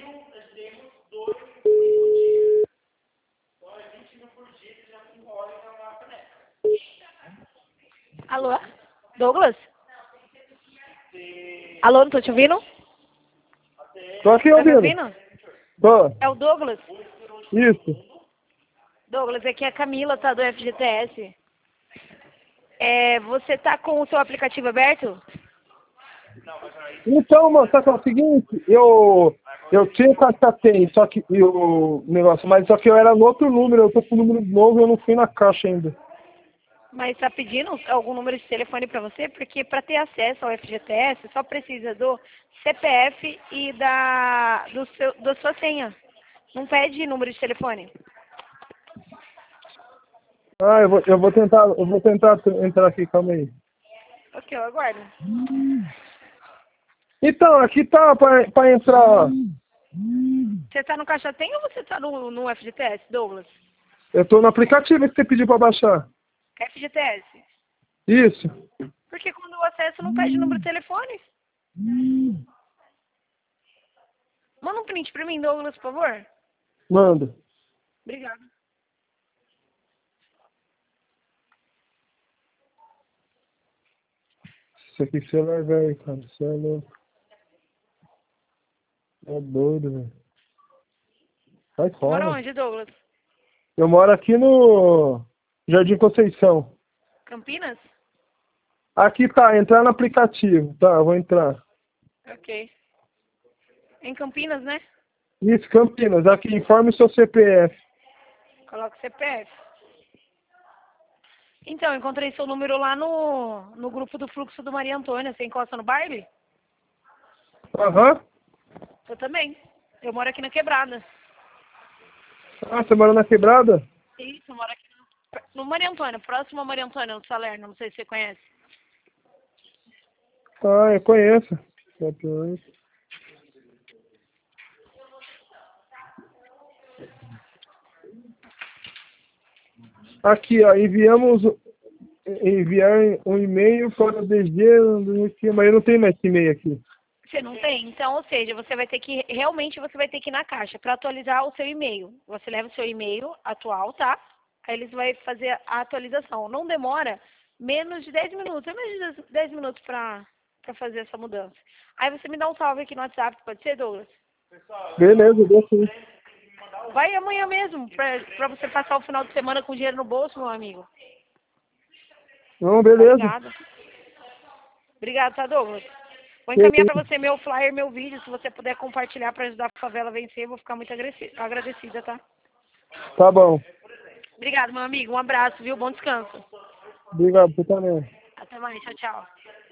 Alô? Douglas? Alô, não tô te ouvindo? Tô aqui Tá me ouvindo. ouvindo? Tô. É o Douglas? Isso. Douglas, aqui é a Camila, tá, do FGTS. Você tá com o seu aplicativo aberto? Então, mano, sabe o seguinte? Eu tinha Tem, só que o negócio, mas só que eu era no outro número, eu tô com o número novo e eu não fui na caixa ainda. Mas tá pedindo algum número de telefone pra você? Porque para ter acesso ao FGTS só precisa do CPF e da sua senha. Não pede número de telefone. Ah, eu vou tentar entrar aqui, calma aí. Ok, eu aguardo. Então, aqui tá pra entrar, ó. Você tá no Caixa Tem ou você tá no FGTS, Douglas? Eu tô no aplicativo que você pediu pra baixar. FGTS. Isso. Porque quando o acesso não pede número de telefone. Manda um print pra mim, Douglas, por favor. Manda. Obrigado. Isso aqui você vai ver, cara. Você é louco. É doido, velho. Sai Você mora fora. onde, Douglas? Eu moro aqui no Jardim Conceição. Campinas? Aqui tá, entrar no aplicativo. Tá, eu vou entrar. Ok. Em Campinas, né? Isso, Campinas. Aqui, informe o seu CPF. Coloca o CPF. Então, encontrei seu número lá no grupo do Fluxo do Maria Antônia. Você encosta no baile? Aham. Eu também. Eu moro aqui na Quebrada. Ah, você mora na Quebrada? Isso, eu moro aqui no Maria Antônia, próximo a Maria Antônia, no Salerno. Não sei se você conhece. Ah, eu conheço. Aqui, ó, enviar um e-mail para o DG, mas eu não tenho mais esse e-mail aqui. Você não tem? Então, ou seja, você vai ter que, realmente você vai ter que ir na caixa para atualizar o seu e-mail. Você leva o seu e-mail atual, tá? Aí eles vão fazer a atualização. Não demora menos de 10 minutos. É menos de 10 minutos para fazer essa mudança. Aí você me dá um salve aqui no WhatsApp, pode ser, Douglas? Beleza, deu sim. Vai amanhã mesmo, pra você passar o final de semana com dinheiro no bolso, meu amigo. Não, beleza. Obrigada. Obrigada, tá, Douglas? Vou encaminhar pra você meu flyer, meu vídeo. Se você puder compartilhar pra ajudar a favela a vencer, eu vou ficar muito agradecida, tá? Tá bom. Obrigado, meu amigo. Um abraço, viu? Bom descanso. Obrigado, você também. Até mais. Tchau, tchau.